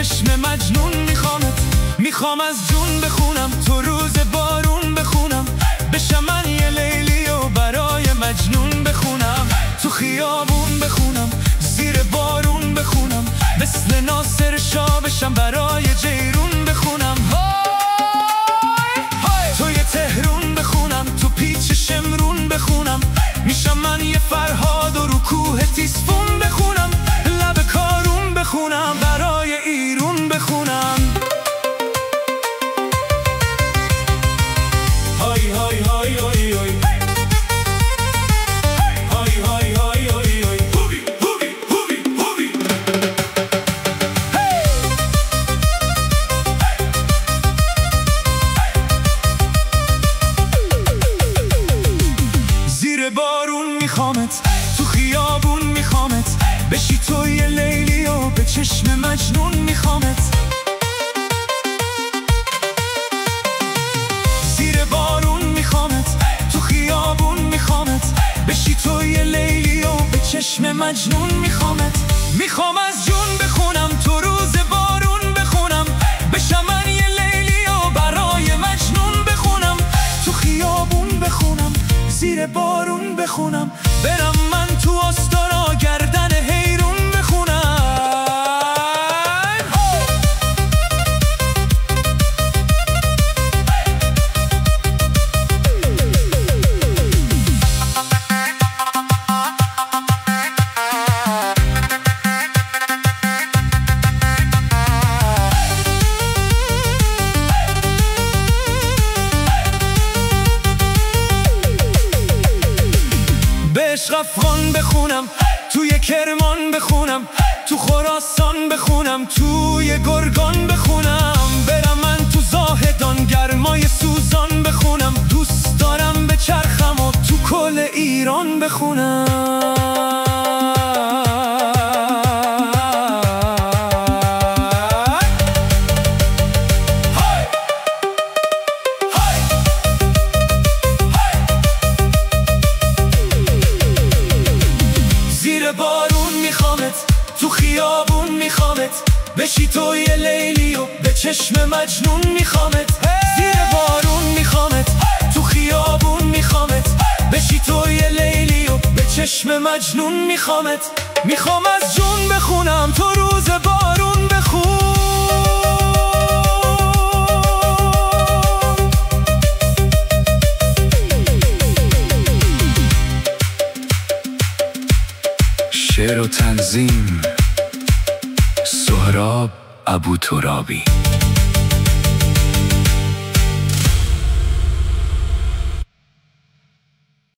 چشم مجنون میخوامت. میخوام از جون بخونم تو روز بارون بخونم، بشم من یه لیلی و برای مجنون بخونم. تو خیابون بخونم، زیر بارون بخونم، مثل ناصر شاه بشم برای جیرون بخونم. توی تهرون بخونم، تو پیچ شمرون بخونم، میشم من یه فرهاد و رو کوه تیسفون بخونم. لب کارون بخونم، برای ایرون بخونم. های های های های های های های های های های هوبی هوبی هوبی هوبی. زیر بارون میخوامت، تو خیابون میخوامت، بشی تو یه لیلی و به چشم مجنون میخوامت. زیر بارون میخوامت، تو خیابون میخوامت، بشی تو یه لیلی و به چشم مجنون میخوامت. میخوام از جون بخونم تو روز بارون بخونم، بشم من یه لیلی و برای مجنون بخونم. تو خیابون بخونم، زیر بارون بخونم، برم من تو آستانا گردن حیرون بخونم. به عشق افغان بخونم، توی کرمان بخونم، تو خراسان بخونم، توی گرگان بخونم. برم من تو زاهدان گرمای سوزان بخونم، دوست دارم به چرخم و تو کل ایران بخونم. زیر بارون میخوامت، تو خیابون میخوامت، بشی تو یه لیلی و به چشم مجنون میخوامت. زیر بارون میخوامت، تو خیابون میخوامت، بشی تو یه لیلی و به چشم مجنون میخوامت. میخوام از جون بخونم تو روز بارون بخون. شعر و تنظیم سهراب ابوترابی.